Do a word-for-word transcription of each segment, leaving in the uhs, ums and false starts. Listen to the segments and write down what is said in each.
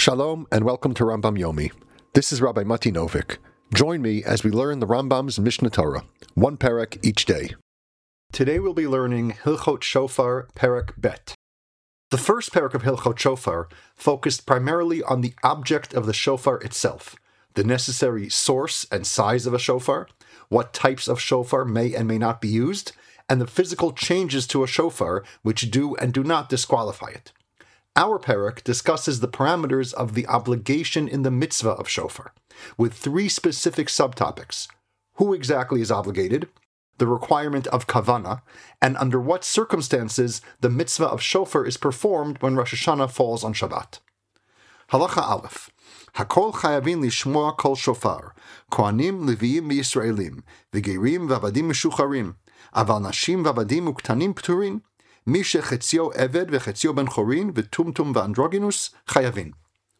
Shalom and welcome to Rambam Yomi. This is Rabbi Mati Novik. Join me as we learn the Rambam's Mishnah Torah, one perek each day. Today we'll be learning Hilchot Shofar Perek Bet. The first perek of Hilchot Shofar focused primarily on the object of the shofar itself, the necessary source and size of a shofar, what types of shofar may and may not be used, and the physical changes to a shofar which do and do not disqualify it. Our perek discusses the parameters of the obligation in the mitzvah of shofar, with three specific subtopics: who exactly is obligated, the requirement of kavana, and under what circumstances the mitzvah of shofar is performed when Rosh Hashanah falls on Shabbat. Halacha Aleph. Hakol chayavin lishmoa kol shofar, kohanim, leviim, v'yisraelim, v'gerim, v'avadim meshucharim, aval nashim, v'avadim, uktanim pturin, mi shechetzio eved v'chetzio ben chorin, v'tumtum v'androgynus, chayavin.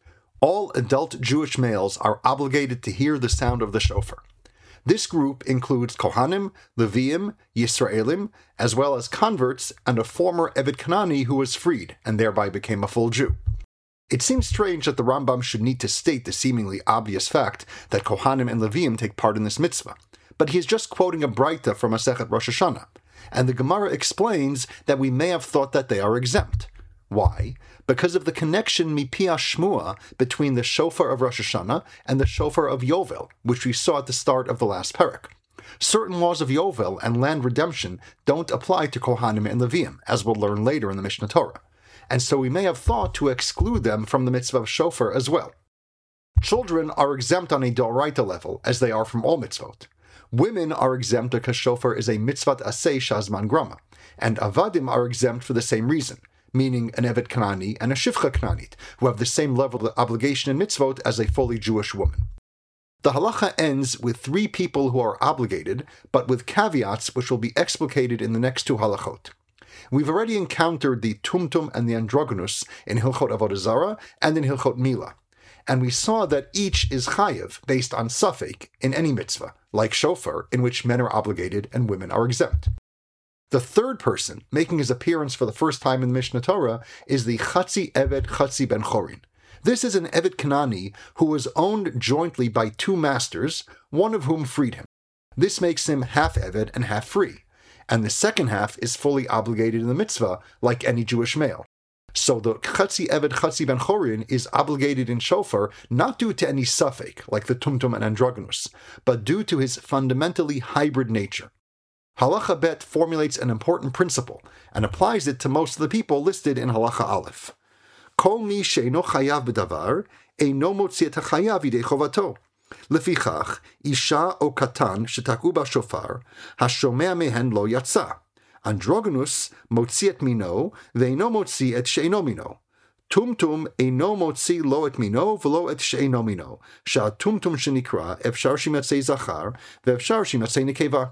All adult Jewish males are obligated to hear the sound of the shofar. This group includes Kohanim, Leviim, Yisraelim, as well as converts and a former Eved Kanani who was freed and thereby became a full Jew. It seems strange that the Rambam should need to state the seemingly obvious fact that Kohanim and Leviim take part in this mitzvah, but he is just quoting a Braita from Masechet Rosh Hashanah, and the Gemara explains that we may have thought that they are exempt. Why? Because of the connection mipia shmua between the shofar of Rosh Hashanah and the shofar of Yovel, which we saw at the start of the last perek. Certain laws of Yovel and land redemption don't apply to Kohanim and Leviim, as we'll learn later in the Mishnah Torah, and so we may have thought to exclude them from the mitzvah of shofar as well. Children are exempt on a d'oraita level, as they are from all mitzvot. Women are exempt because shofar is a mitzvat aseh shazman grama, and avadim are exempt for the same reason, meaning an Evet Kanani and a Shivcha Kananit, who have the same level of obligation in mitzvot as a fully Jewish woman. The halacha ends with three people who are obligated, but with caveats which will be explicated in the next two halachot. We've already encountered the Tumtum and the Androgynus in Hilchot Avodah Zarah and in Hilchot Mila, and we saw that each is chayev based on safek in any mitzvah, like shofar, in which men are obligated and women are exempt. The third person, making his appearance for the first time in the Mishnah Torah, is the Chatzi Eved Chatzi Ben Chorin. This is an Eved Kanani who was owned jointly by two masters, one of whom freed him. This makes him half Eved and half free, and the second half is fully obligated in the mitzvah, like any Jewish male. So the Chatzi Eved Chatzi Ben Chorin is obligated in shofar not due to any safek, like the Tumtum and Androgynus, but due to his fundamentally hybrid nature. Halacha Bet formulates an important principle and applies it to most of the people listed in Halacha Aleph. Kol mi she'eino chayav b'davar, eino motzi et hachayav yidei chovato. Lefichach, isha o katan shetaku b'shofar, hashomea mehen lo yatsa. Androgynus motzi et mino, ve'eino motzi et she'eino mino. Tumtum eino motzi lo et mino, v'lo et she'eino mino. Sha'tumtum shenikra, efshar shimatzei zachar, ve'efshar shimatzei nekeva.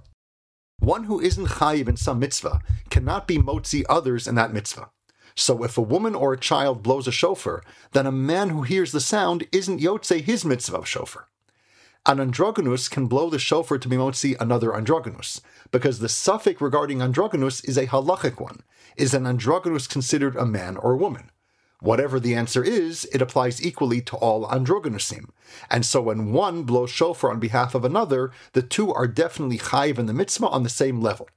One who isn't chayiv in some mitzvah cannot be motzi others in that mitzvah. So if a woman or a child blows a shofar, then a man who hears the sound isn't yotzei his mitzvah of shofar. An androgynus can blow the shofar to be motzi another androgynus, because the suffix regarding androgynus is a halachic one. Is an androgynus considered a man or a woman? Whatever the answer is, it applies equally to all androgynusim. And so when one blows shofar on behalf of another, the two are definitely chayiv in the mitzvah on the same level.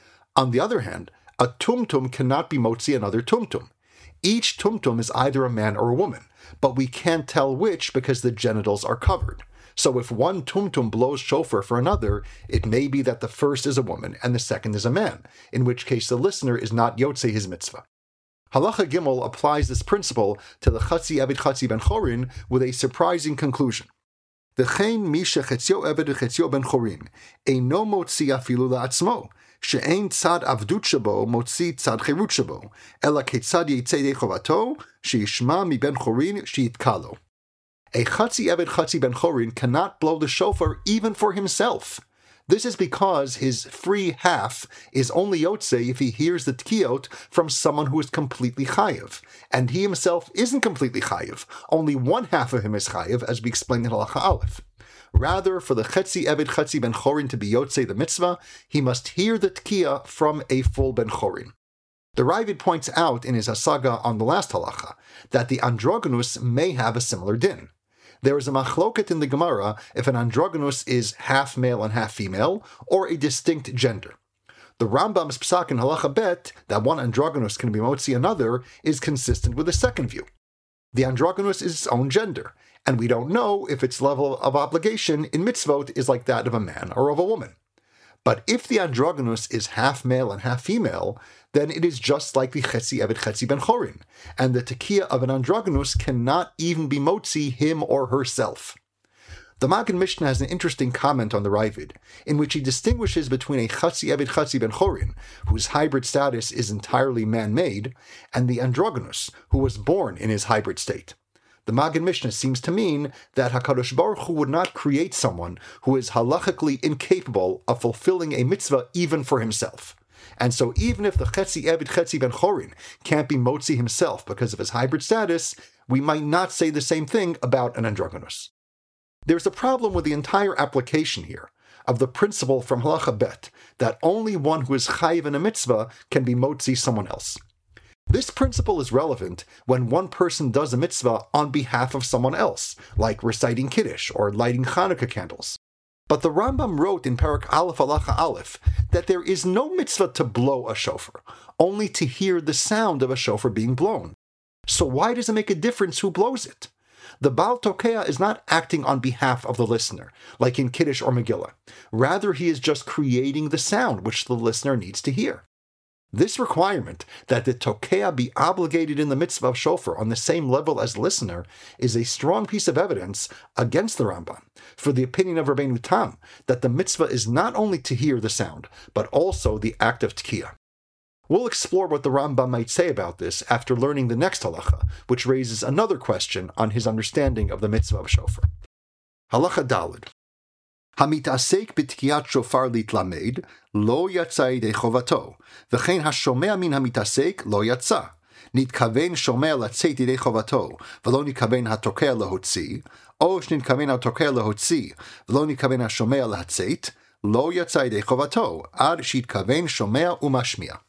On the other hand, a tumtum cannot be motzi another tumtum. Each tumtum is either a man or a woman, but we can't tell which because the genitals are covered. So if one tumtum blows shofar for another, it may be that the first is a woman and the second is a man, in which case the listener is not yotzei his mitzvah. Halacha Gimel applies this principle to the Chatzi Eved Chatzi Ben Chorin with a surprising conclusion. V'chein mi shechetzio Eved v'chetzio Ben Chorin, eino motzi afilu la'atzmo, she'ein tzad avdut shabo motzi tzad cherut shabo, ela ketzad yitzei dei chovato, she'yishma mi Ben Chorin she'itkalo. A Chatzi Eved Chatzi Ben Chorin cannot blow the shofar even for himself. This is because his free half is only yotzei if he hears the tkiyot from someone who is completely chayiv, and he himself isn't completely chayiv. Only one half of him is chayiv, as we explained in Halacha Aleph. Rather, for the Chetzi Eved Chetzi Ben Chorin to be yotzei the mitzvah, he must hear the tkiyah from a full Ben Chorin. The Ravid points out in his Hasaga on the last halacha that the androgynous may have a similar din. There is a machloket in the Gemara if an androgynous is half male and half female, or a distinct gender. The Rambam's psak in halacha bet that one androgynous can be motzi another is consistent with the second view. The androgynous is its own gender, and we don't know if its level of obligation in mitzvot is like that of a man or of a woman. But if the androgynous is half male and half female, then it is just like the chetzi eved chetzi ben chorin, and the tekiah of an androgynous cannot even be motzi him or herself. The Magen Mishnah has an interesting comment on the Ravid, in which he distinguishes between a chetzi eved chetzi ben chorin, whose hybrid status is entirely man-made, and the androgynous, who was born in his hybrid state. The Magen Mishnah seems to mean that HaKadosh Baruch Hu would not create someone who is halachically incapable of fulfilling a mitzvah even for himself. And so even if the Chetzi Eved Chetzi Ben Chorin can't be motzi himself because of his hybrid status, we might not say the same thing about an androgynous. There's a problem with the entire application here of the principle from Halacha Bet that only one who is chayiv in a mitzvah can be motzi someone else. This principle is relevant when one person does a mitzvah on behalf of someone else, like reciting Kiddush or lighting Hanukkah candles. But the Rambam wrote in Parak Aleph Halacha Aleph that there is no mitzvah to blow a shofar, only to hear the sound of a shofar being blown. So why does it make a difference who blows it? The Baal Tokea is not acting on behalf of the listener, like in Kiddush or Megillah. Rather, he is just creating the sound which the listener needs to hear. This requirement that the Tokea be obligated in the mitzvah of shofar on the same level as the listener is a strong piece of evidence against the Rambam, for the opinion of Rabbeinu Tam, that the mitzvah is not only to hear the sound, but also the act of Tekiah. We'll explore what the Rambam might say about this after learning the next halacha, which raises another question on his understanding of the mitzvah of shofar. Halacha Daled. Hamitasek b'tkiyat shofar litlamed, lo yatsa yedei chovato, v'chein hashomea min hamitasek lo yatsa. Nitkaven shomea latzeit yedei chovato, v'lo nitkaven hatokea lehotzi, o shnitkaven hatokea lehotzi, v'lo nitkaven hashomea latzeit, lo yatsa yedei chovato, ad shitkaven shomea umashmia.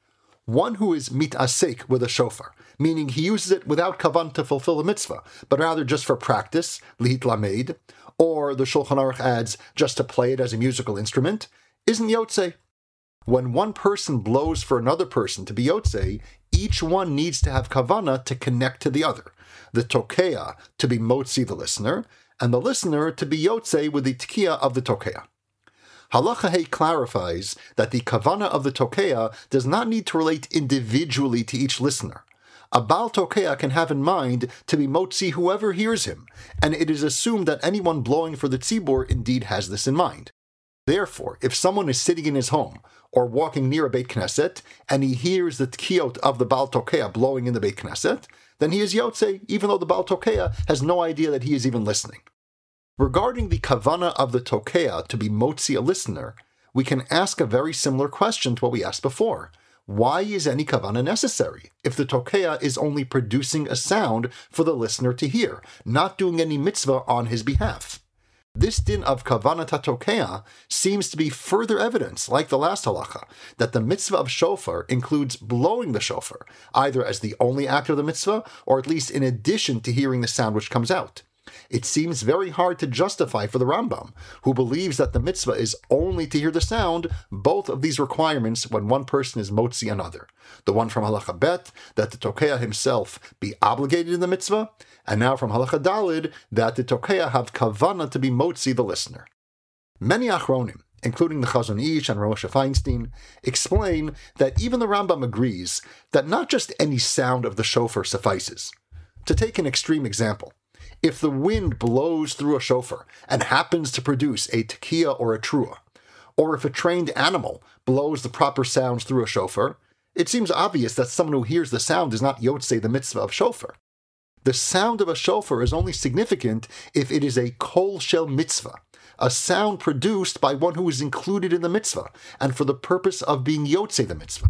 One who is mitasek with a shofar, meaning he uses it without kavan to fulfill a mitzvah, but rather just for practice, lihit lamed, or the Shulchan Aruch adds just to play it as a musical instrument, isn't yotzei. When one person blows for another person to be yotzei, each one needs to have kavana to connect to the other, the tokea to be motzi the listener, and the listener to be yotzei with the tekiah of the tokea. Halacha Hey clarifies that the kavana of the tokea does not need to relate individually to each listener. A Baal Tokea can have in mind to be motzi whoever hears him, and it is assumed that anyone blowing for the tzibur indeed has this in mind. Therefore, if someone is sitting in his home or walking near a Beit Knesset and he hears the tkiyot of the Baal Tokea blowing in the Beit Knesset, then he is yotzei, even though the Baal Tokea has no idea that he is even listening. Regarding the kavana of the Tokea to be motzi a listener, we can ask a very similar question to what we asked before. Why is any kavana necessary if the tokea is only producing a sound for the listener to hear, not doing any mitzvah on his behalf? This din of kavanat tokea seems to be further evidence, like the last halacha, that the mitzvah of shofar includes blowing the shofar, either as the only act of the mitzvah, or at least in addition to hearing the sound which comes out. It seems very hard to justify for the Rambam, who believes that the mitzvah is only to hear the sound, both of these requirements when one person is motzi another. The one from Halacha Bet, that the Tokea himself be obligated in the mitzvah, and now from Halacha Daled, that the Tokea have kavana to be motzi the listener. Many Achronim, including the Chazon Ish and Moshe Feinstein, explain that even the Rambam agrees that not just any sound of the shofar suffices. To take an extreme example, if the wind blows through a shofar and happens to produce a tekiah or a trua, or if a trained animal blows the proper sounds through a shofar, it seems obvious that someone who hears the sound is not yotzei the mitzvah of shofar. The sound of a shofar is only significant if it is a kol shel mitzvah, a sound produced by one who is included in the mitzvah, and for the purpose of being yotzei the mitzvah.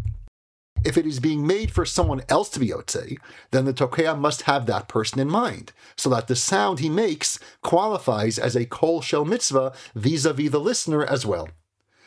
If it is being made for someone else to be yotzei, then the tokea must have that person in mind, so that the sound he makes qualifies as a kol shel mitzvah vis-a-vis the listener as well.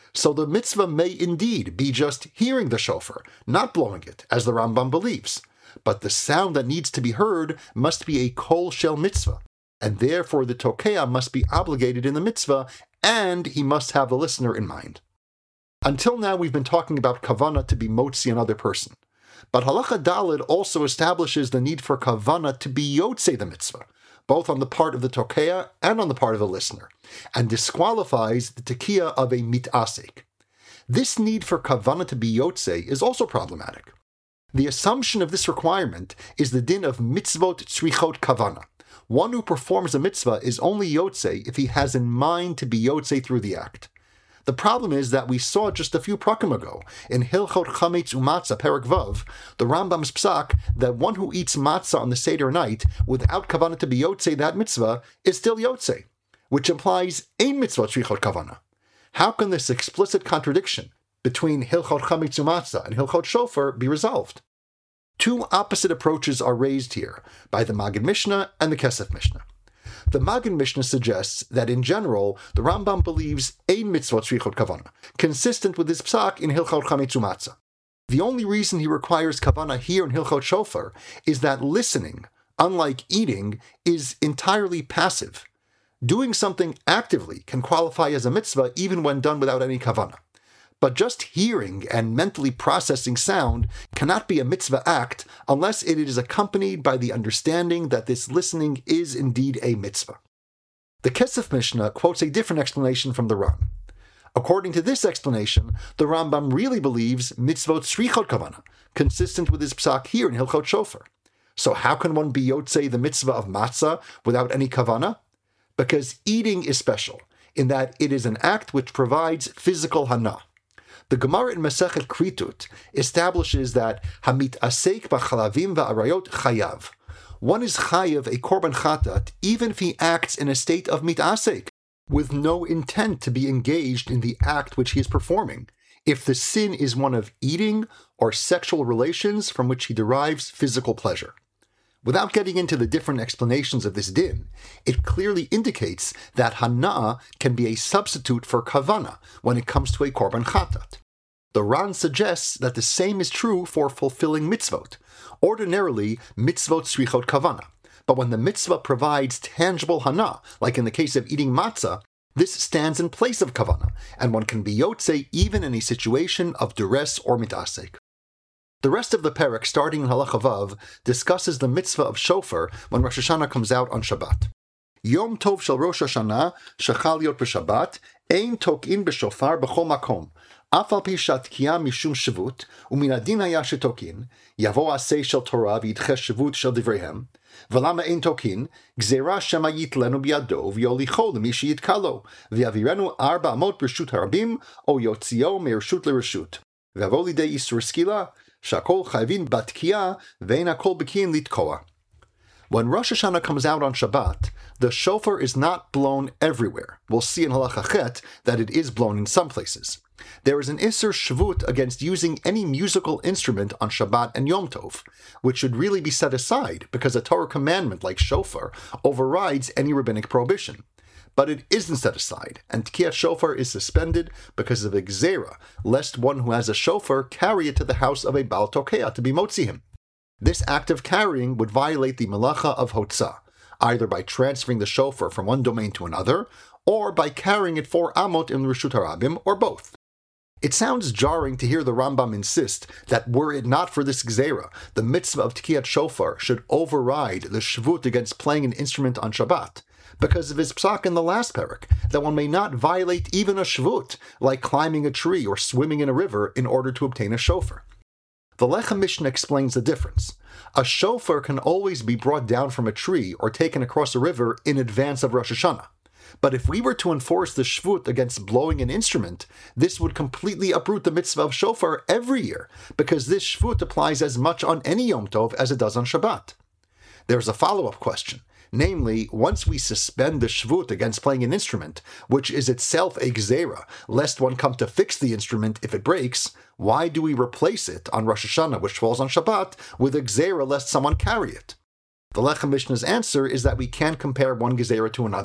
So the mitzvah may indeed be just hearing the shofar, not blowing it, as the Rambam believes. But the sound that needs to be heard must be a kol shel mitzvah, and therefore the tokea must be obligated in the mitzvah, and he must have the listener in mind. Until now, we've been talking about kavana to be motzi another person. But halacha daled also establishes the need for kavana to be yotze the mitzvah, both on the part of the tokea and on the part of the listener, and disqualifies the tekiah of a mitasek. This need for kavana to be yotze is also problematic. The assumption of this requirement is the din of mitzvot tzrichot kavana. One who performs a mitzvah is only yotze if he has in mind to be yotze through the act. The problem is that we saw just a few prakim ago, in Hilchot Chametz Umatzah Perek Vav, the Rambam's psak, that one who eats matzah on the Seder night without kavanah to be yotze that mitzvah is still yotze, which implies ein mitzvah tzrichot kavana. How can this explicit contradiction between Hilchot Chametz Umatzah and Hilchot Shofar be resolved? Two opposite approaches are raised here by the Maggid Mishnah and the Kesef Mishnah. The Maggid Mishnah suggests that in general, the Rambam believes ein mitzvot tzrichot kavana, consistent with his psak in Hilchot Chametz Umatzah. The only reason he requires kavana here in Hilchot Shofar is that listening, unlike eating, is entirely passive. Doing something actively can qualify as a mitzvah even when done without any kavana. But just hearing and mentally processing sound cannot be a mitzvah act unless it is accompanied by the understanding that this listening is indeed a mitzvah. The Kesef Mishnah quotes a different explanation from the Ran. According to this explanation, the Rambam really believes mitzvot tzrichot kavana, consistent with his psak here in Hilchot Shofar. So how can one be yotze the mitzvah of matzah without any kavana? Because eating is special, in that it is an act which provides physical hana. The Gemara in Masechet Kritut establishes that hamit asek b'chalavim va'arayot chayav. One is chayav a korban chatat even if he acts in a state of mit asek, with no intent to be engaged in the act which he is performing, if the sin is one of eating or sexual relations from which he derives physical pleasure. Without getting into the different explanations of this din, it clearly indicates that hana can be a substitute for kavana when it comes to a korban chatat. The Ran suggests that the same is true for fulfilling mitzvot, ordinarily mitzvot tzrichot kavana. But when the mitzvah provides tangible hana, like in the case of eating matzah, this stands in place of kavana, and one can be yotze even in a situation of duress or mitasek. The rest of the perek, starting in Halacha Vav, discusses the mitzvah of shofar when Rosh Hashanah comes out on Shabbat. Yom Tov shel Rosh Hashanah shechal liot b'Shabbat ein tokin b'shofar b'chol makom af al pi shatkiya mishum shavut umin adin haya shetokin yavo asay shel Torah v'yidche shavut shel divreihem v'lama ein tokin gzera shema yitlenu biyado v'yolicho l'mi sheyitka lo v'yavirenu arba amot b'reshut harabim o yotzio me'reshut l'reshut v'yavo lidei isur skila shakol chayvin batkiya ve'ein hakol b'kiyin litkoa. When Rosh Hashanah comes out on Shabbat, the shofar is not blown everywhere. We'll see in Halacha Chet that it is blown in some places. There is an Isser Shvut against using any musical instrument on Shabbat and Yom Tov, which should really be set aside because a Torah commandment like shofar overrides any rabbinic prohibition. But it isn't set aside, and Tkiyat Shofar is suspended because of a gzera, lest one who has a shofar carry it to the house of a Baal Tokea to be motzi him. This act of carrying would violate the melacha of hotzah, either by transferring the shofar from one domain to another, or by carrying it for amot in Reshut Harabim, or both. It sounds jarring to hear the Rambam insist that were it not for this gzera, the mitzvah of Tkiyat Shofar should override the shvut against playing an instrument on Shabbat, because of his psak in the last perek, that one may not violate even a shvut, like climbing a tree or swimming in a river in order to obtain a shofar. The Lechem Mishnah explains the difference. A shofar can always be brought down from a tree or taken across a river in advance of Rosh Hashanah. But if we were to enforce the shvut against blowing an instrument, this would completely uproot the mitzvah of shofar every year, because this shvut applies as much on any Yom Tov as it does on Shabbat. There's a follow-up question. Namely, once we suspend the shvut against playing an instrument, which is itself a gzera, lest one come to fix the instrument if it breaks, why do we replace it on Rosh Hashanah, which falls on Shabbat, with a gzera lest someone carry it? The Lechem Mishnah's answer is that we can't compare one gzera to another.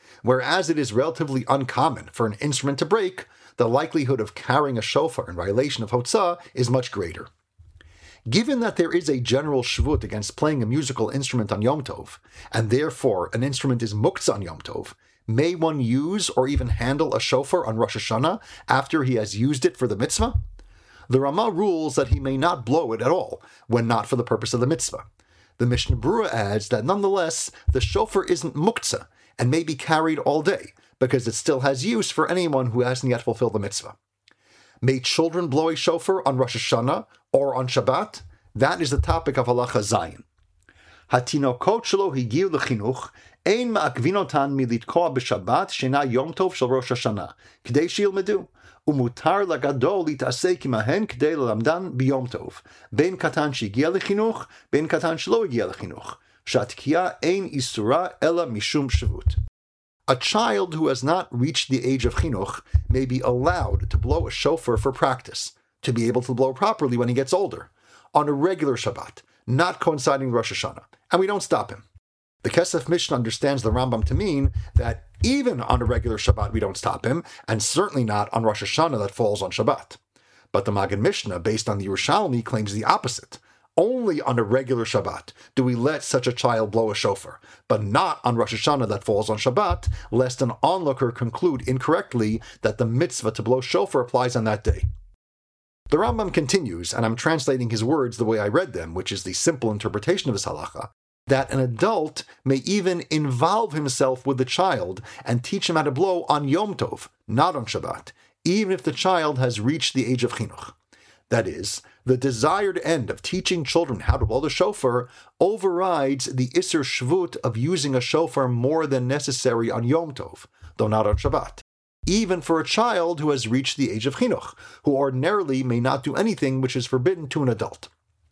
Whereas it is relatively uncommon for an instrument to break, the likelihood of carrying a shofar in violation of Hotzah is much greater. Given that there is a general shvut against playing a musical instrument on Yom Tov, and therefore an instrument is muktzah on Yom Tov, may one use or even handle a shofar on Rosh Hashanah after he has used it for the mitzvah? The Rama rules that he may not blow it at all, when not for the purpose of the mitzvah. The Mishnah Berurah adds that nonetheless, the shofar isn't muktzah, and may be carried all day, because it still has use for anyone who hasn't yet fulfilled the mitzvah. May children blow a shofar on Rosh Hashanah or on Shabbat? That is the topic of Halacha Zayin. Hatinokot shelo higiu lechinuch ein ma'akvinotan militkoa b'Shabbat shena Yom Tov shel Rosh Hashanah k'dei shilmedu umutar lagadol litasek imahen k'dei lelamdan b'Yom Tov ben katan shegiya lechinuch ben katan shelo higiya lechinuch shatkiya ein isura ela mishum shvut. A child who has not reached the age of chinuch may be allowed to blow a shofar for practice, to be able to blow properly when he gets older, on a regular Shabbat, not coinciding with Rosh Hashanah, and we don't stop him. The Kesef Mishnah understands the Rambam to mean that even on a regular Shabbat we don't stop him, and certainly not on Rosh Hashanah that falls on Shabbat. But the Magen Mishnah, based on the Yerushalmi, claims the opposite. Only on a regular Shabbat do we let such a child blow a shofar, but not on Rosh Hashanah that falls on Shabbat, lest an onlooker conclude incorrectly that the mitzvah to blow shofar applies on that day. The Rambam continues, and I'm translating his words the way I read them, which is the simple interpretation of his halacha, that an adult may even involve himself with the child and teach him how to blow on Yom Tov, not on Shabbat, even if the child has reached the age of chinuch. That is, the desired end of teaching children how to blow the shofar overrides the Isser Shvut of using a shofar more than necessary on Yom Tov, though not on Shabbat, even for a child who has reached the age of chinuch, who ordinarily may not do anything which is forbidden to an adult.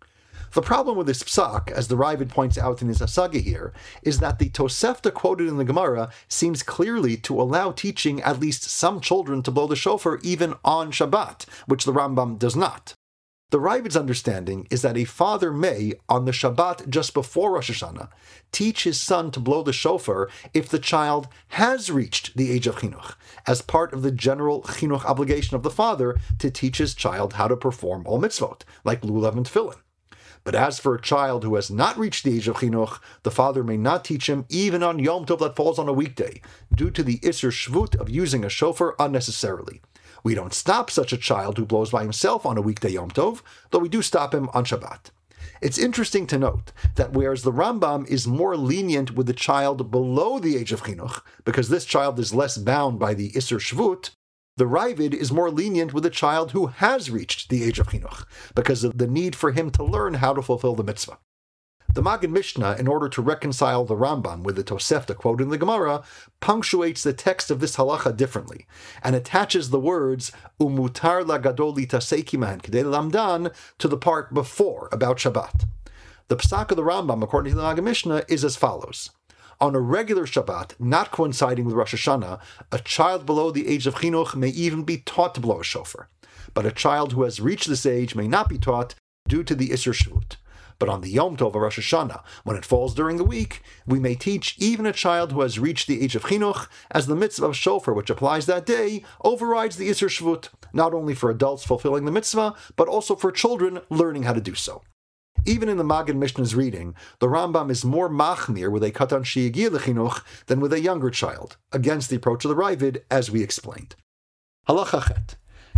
The problem with this psak, as the Ravid points out in his Hasaga here, is that the Tosefta quoted in the Gemara seems clearly to allow teaching at least some children to blow the shofar even on Shabbat, which the Rambam does not. The Ravid's understanding is that a father may, on the Shabbat just before Rosh Hashanah, teach his son to blow the shofar if the child has reached the age of chinuch, as part of the general chinuch obligation of the father to teach his child how to perform all mitzvot, like lulav and tefillin. But as for a child who has not reached the age of chinuch, the father may not teach him even on Yom Tov that falls on a weekday, due to the Isser Shvut of using a shofar unnecessarily. We don't stop such a child who blows by himself on a weekday Yom Tov, though we do stop him on Shabbat. It's interesting to note that whereas the Rambam is more lenient with the child below the age of chinuch, because this child is less bound by the Isser Shvut, the Ravid is more lenient with a child who has reached the age of chinuch, because of the need for him to learn how to fulfill the mitzvah. The Magen Mishnah, in order to reconcile the Rambam with the Tosefta quoted in the Gemara, punctuates the text of this halacha differently, and attaches the words "umutar lagadol litasek imahen k'dei lamdan" to the part before, about Shabbat. The psak of the Rambam, according to the Magen Mishnah, is as follows. On a regular Shabbat, not coinciding with Rosh Hashanah, a child below the age of chinuch may even be taught to blow a shofar. But a child who has reached this age may not be taught due to the Isser Shvut. But on the Yom Tov of Rosh Hashanah, when it falls during the week, we may teach even a child who has reached the age of chinuch, as the mitzvah of shofar, which applies that day, overrides the Isser Shvut, not only for adults fulfilling the mitzvah, but also for children learning how to do so. Even in the Magen Mishnah's reading, the Rambam is more machmir with a katan she'egiya lechinuch than with a younger child, against the approach of the Ravid, as we explained. Halacha chet.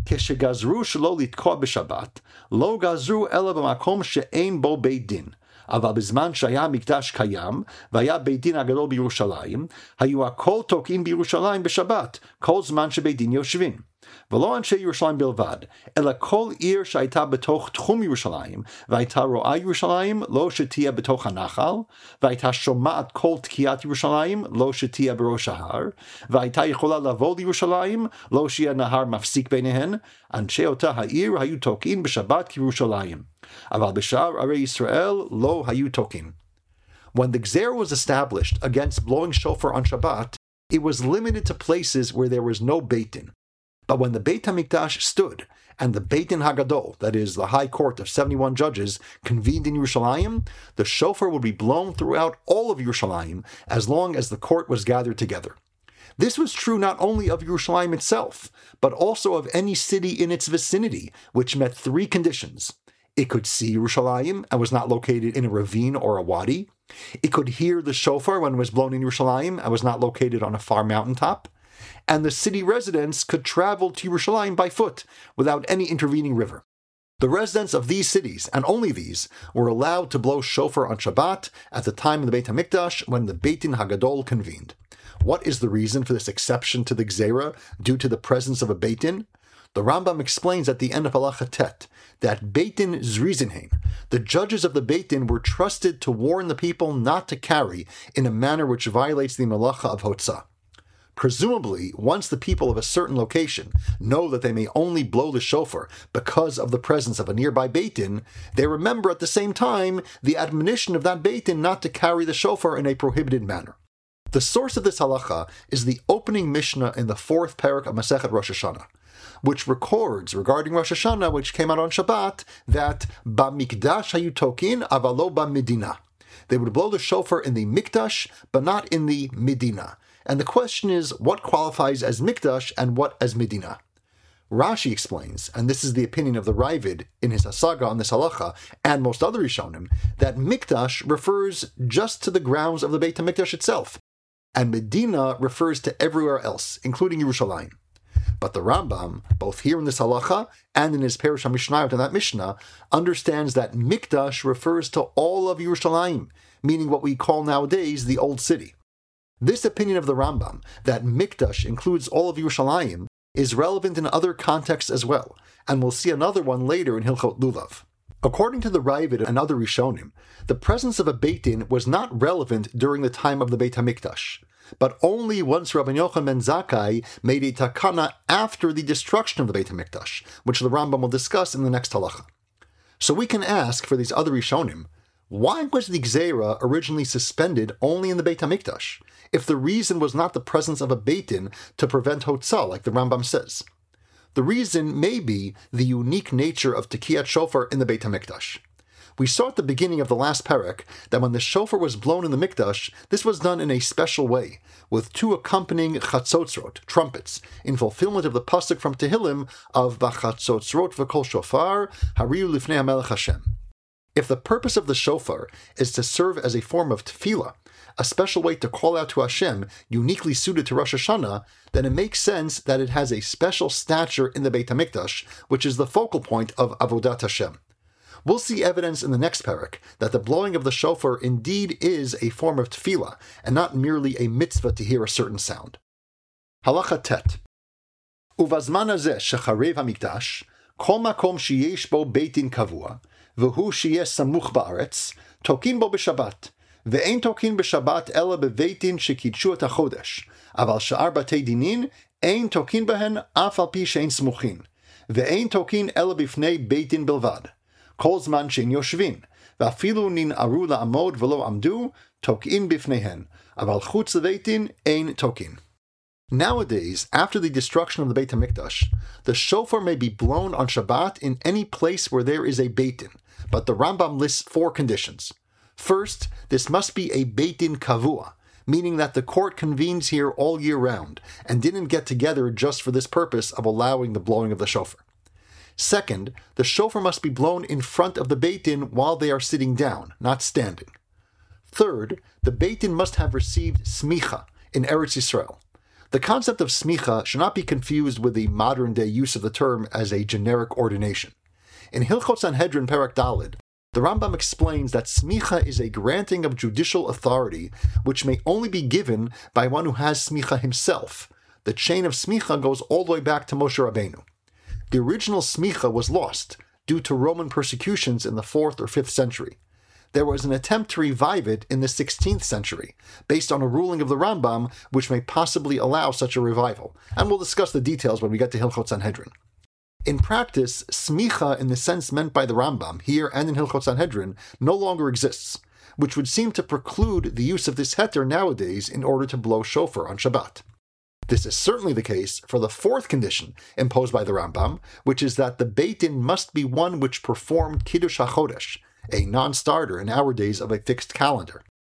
כשגזרו שלא לתקוע בשבת, לא גזרו אלא במקום שאין בו בית דין. אבל בזמן שהיה המקדש קיים, והיה בית דין הגדול בירושלים, היו הכל תוקעים בירושלים בשבת, כל זמן שבית דין יושבים. ולא אנשי ירושלים בלבד, אלא כל עיר שהייתה בתוך תחום ירושלים, והייתה רואה ירושלים, לא שתהיה בתוך הנחל, והייתה שומעת כל תקיעת ירושלים, לא שתהיה בראש ההר, והייתה יכולה לבוא לירושלים, לא שיהיה נהר מפסיק ביניהן, אנשי אותה העיר היו תוקעים בשבת כירושלים. אבל בשאר ערי ישראל לא היו תוקעים. When the Gzer was established against blowing shofar on Shabbat, it was limited to places where there was no Beit Din. But when the Beit HaMikdash stood, and the Beit Din Hagadol, that is, the high court of seventy-one judges, convened in Yerushalayim, the shofar would be blown throughout all of Yerushalayim, as long as the court was gathered together. This was true not only of Yerushalayim itself, but also of any city in its vicinity, which met three conditions. It could see Yerushalayim and was not located in a ravine or a wadi. It could hear the shofar when it was blown in Yerushalayim and was not located on a far mountaintop. And the city residents could travel to Yerushalayim by foot without any intervening river. The residents of these cities, and only these, were allowed to blow shofar on Shabbat at the time of the Beit HaMikdash when the Beit Din HaGadol convened. What is the reason for this exception to the Gzeira due to the presence of a Beit Din? The Rambam explains at the end of Halacha Tet that Beit Din Zrizinhein, the judges of the Beit Din, were trusted to warn the people not to carry in a manner which violates the Malacha of Hotzah. Presumably, once the people of a certain location know that they may only blow the shofar because of the presence of a nearby Beit Din, they remember at the same time the admonition of that Beit Din not to carry the shofar in a prohibited manner. The source of this halacha is the opening Mishnah in the fourth parak of Masechet Rosh Hashanah, which records regarding Rosh Hashanah, which came out on Shabbat, that Bamikdash hayu tokin avalo bamidina. They would blow the shofar in the Mikdash, but not in the Medina. And the question is, what qualifies as Mikdash and what as Medina? Rashi explains, and this is the opinion of the Ravid in his Hasaga on this halacha, and most other Rishonim, that Mikdash refers just to the grounds of the Beit HaMikdash itself, and Medina refers to everywhere else, including Yerushalayim. But the Rambam, both here in this halacha and in his Perush HaMishnayot in that Mishnah, understands that Mikdash refers to all of Yerushalayim, meaning what we call nowadays the Old City. This opinion of the Rambam, that Mikdash includes all of Yerushalayim, is relevant in other contexts as well, and we'll see another one later in Hilchot Lulav. According to the Ravid and other Rishonim, the presence of a Beit Din was not relevant during the time of the Beit HaMikdash, but only once Rabbi Yochanan ben Zakkai made a takana after the destruction of the Beit HaMikdash, which the Rambam will discuss in the next halacha. So we can ask for these other Rishonim, why was the Gzeira originally suspended only in the Beit HaMikdash, if the reason was not the presence of a Beit Din to prevent Hotzah, like the Rambam says? The reason may be the unique nature of Tekiyat Shofar in the Beit HaMikdash. We saw at the beginning of the last parak that when the shofar was blown in the Mikdash, this was done in a special way, with two accompanying chatzotzrot, trumpets, in fulfillment of the pasuk from Tehillim of B'chatzotzrot v'kol shofar, hariu lifnei HaMelech Hashem. If the purpose of the shofar is to serve as a form of tefillah, a special way to call out to Hashem uniquely suited to Rosh Hashanah, then it makes sense that it has a special stature in the Beit HaMikdash, which is the focal point of Avodat Hashem. We'll see evidence in the next parak that the blowing of the shofar indeed is a form of tefillah, and not merely a mitzvah to hear a certain sound. Halacha Tet. Uvazman hazeh shecharev hamikdash, kol makom sheyesh bo beit din kavua, v'hu sheyeh samuch ba'aretz, tokin bo b'shabbat, ve'ein tokin b'shabbat ela bebeit din shekidshu et hachodesh, aval sha'ar batei dinin, ein tokin behen af al pi she'ein smuchin, ve'ein tokin ela bifnei beit din bilvad. Kol zman she'en yoshvin, ve'afilu nin aru la'amod v'lo amdu, tokin bifneihen, aval chutz lebeit din ein tokin. Nowadays, after the destruction of the Beit HaMikdash, the shofar may be blown on Shabbat in any place where there is a Beit Din, but the Rambam lists four conditions. First, this must be a Beit Din kavua, meaning that the court convenes here all year round, and didn't get together just for this purpose of allowing the blowing of the shofar. Second, the shofar must be blown in front of the Beit Din while they are sitting down, not standing. Third, the Beit Din must have received smicha in Eretz Yisrael. The concept of smicha should not be confused with the modern-day use of the term as a generic ordination. In Hilchot Sanhedrin Perek Daled, the Rambam explains that smicha is a granting of judicial authority which may only be given by one who has smicha himself. The chain of smicha goes all the way back to Moshe Rabbeinu. The original smicha was lost due to Roman persecutions in the fourth or fifth century. There was an attempt to revive it in the sixteenth century, based on a ruling of the Rambam which may possibly allow such a revival, and we'll discuss the details when we get to Hilchot Sanhedrin. In practice, smicha in the sense meant by the Rambam, here and in Hilchot Sanhedrin, no longer exists, which would seem to preclude the use of this heter nowadays in order to blow shofar on Shabbat. This is certainly the case for the fourth condition imposed by the Rambam, which is that the Beit Din must be one which performed Kiddush HaChodesh, a non-starter in our days of a fixed calendar.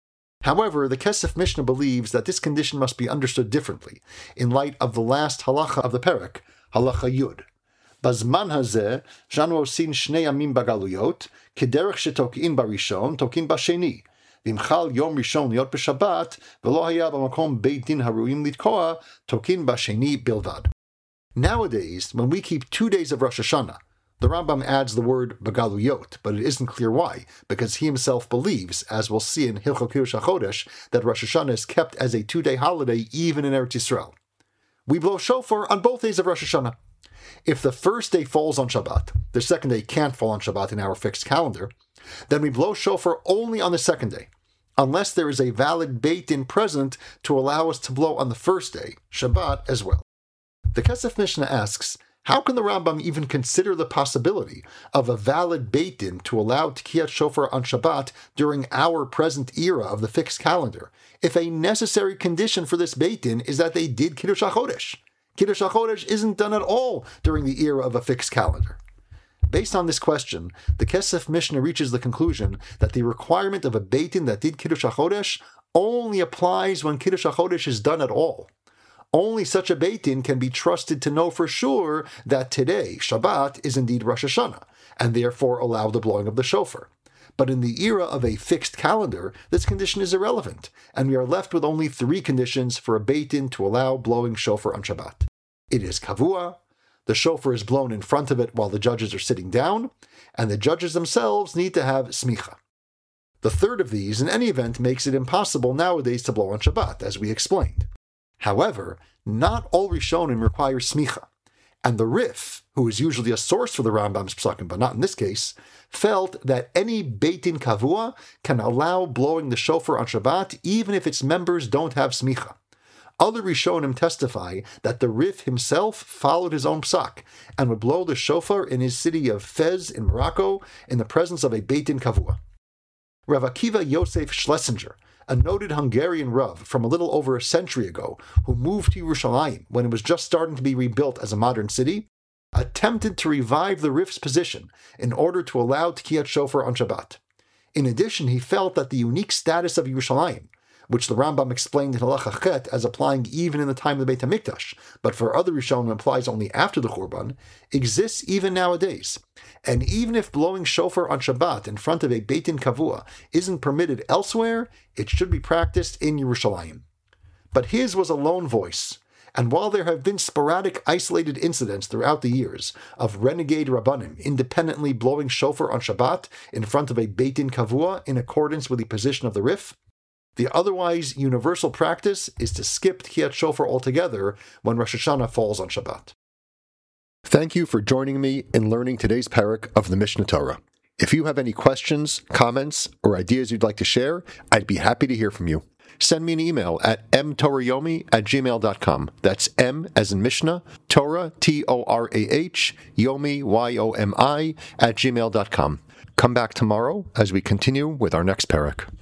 However, the Kesef Mishnah believes that this condition must be understood differently, in light of the last halacha of the Perek, halacha Yud. Bazman hazeh, shanu osin shnei yamim bagaluyot, kederech shetok'in barishon, tok'in basheni. V'imchal yom rishon liot b'shabbat, v'lo haya b'makom beit din haruim litkoa, tok'in basheni bilvad. Nowadays, when we keep two days of Rosh Hashanah, the Rambam adds the word bagaluyot, but it isn't clear why, because he himself believes, as we'll see in Hilchot Kiddush HaChodesh, that Rosh Hashanah is kept as a two-day holiday even in Eretz Yisrael. We blow shofar on both days of Rosh Hashanah. If the first day falls on Shabbat, the second day can't fall on Shabbat in our fixed calendar, then we blow shofar only on the second day, unless there is a valid Beit Din present to allow us to blow on the first day, Shabbat, as well. The Kesef Mishnah asks, how can the Rambam even consider the possibility of a valid Beit Din to allow Tekiyat Shofar on Shabbat during our present era of the fixed calendar, if a necessary condition for this Beit Din is that they did Kiddush HaChodesh? Kiddush HaChodesh isn't done at all during the era of a fixed calendar. Based on this question, the Kesef Mishnah reaches the conclusion that the requirement of a Beit Din that did Kiddush HaChodesh only applies when Kiddush HaChodesh is done at all. Only such a Beit Din can be trusted to know for sure that today, Shabbat, is indeed Rosh Hashanah, and therefore allow the blowing of the shofar. But in the era of a fixed calendar, this condition is irrelevant, and we are left with only three conditions for a Beit Din to allow blowing shofar on Shabbat. It is kavua, the shofar is blown in front of it while the judges are sitting down, and the judges themselves need to have smicha. The third of these, in any event, makes it impossible nowadays to blow on Shabbat, as we explained. However, not all Rishonim require smicha, and the Rif, who is usually a source for the Rambam's psakim, but not in this case, felt that any Beit Din kavua can allow blowing the shofar on Shabbat even if its members don't have smicha. Other Rishonim testify that the Rif himself followed his own psak and would blow the shofar in his city of Fez in Morocco in the presence of a Beit Din kavua. Rav Akiva Yosef Schlesinger, a noted Hungarian Rav from a little over a century ago, who moved to Yerushalayim when it was just starting to be rebuilt as a modern city, attempted to revive the Rif's position in order to allow Tekiyat Shofar on Shabbat. In addition, he felt that the unique status of Yerushalayim, which the Rambam explained in Halacha Chet as applying even in the time of the Beit HaMikdash, but for other Rishonim applies only after the Churban, exists even nowadays. And even if blowing shofar on Shabbat in front of a Beit Din Kavua isn't permitted elsewhere, it should be practiced in Yerushalayim. But his was a lone voice, and while there have been sporadic isolated incidents throughout the years of renegade Rabbanim independently blowing shofar on Shabbat in front of a Beit Din Kavua in accordance with the position of the Rif, the otherwise universal practice is to skip Tekiyat Shofar altogether when Rosh Hashanah falls on Shabbat. Thank you for joining me in learning today's parak of the Mishnah Torah. If you have any questions, comments, or ideas you'd like to share, I'd be happy to hear from you. Send me an email at m torah yomi at gmail dot com. That's M as in Mishnah, Torah, T O R A H, Yomi, Y O M I, at gmail dot com. Come back tomorrow as we continue with our next parak.